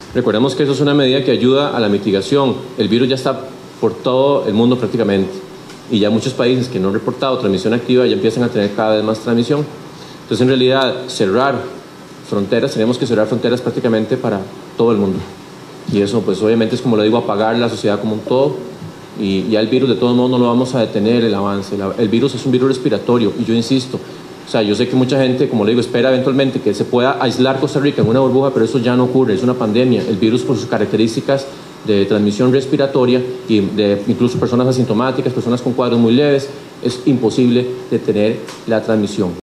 Recordemos que eso es una medida que ayuda a la mitigación. El virus ya está por todo el mundo prácticamente y ya muchos países que no han reportado transmisión activa ya empiezan a tener cada vez más transmisión. Entonces, en realidad, cerrar fronteras, tenemos que cerrar fronteras prácticamente para todo el mundo. Y eso, pues obviamente es, como lo digo, apagar la sociedad como un todo. Y ya el virus, de todos modos, no lo vamos a detener el avance. El virus es un virus respiratorio y yo insisto, o sea, yo sé que mucha gente, como le digo, espera eventualmente que se pueda aislar Costa Rica en una burbuja, pero eso ya no ocurre, es una pandemia. El virus, por sus características de transmisión respiratoria y de incluso personas asintomáticas, personas con cuadros muy leves, es imposible detener la transmisión.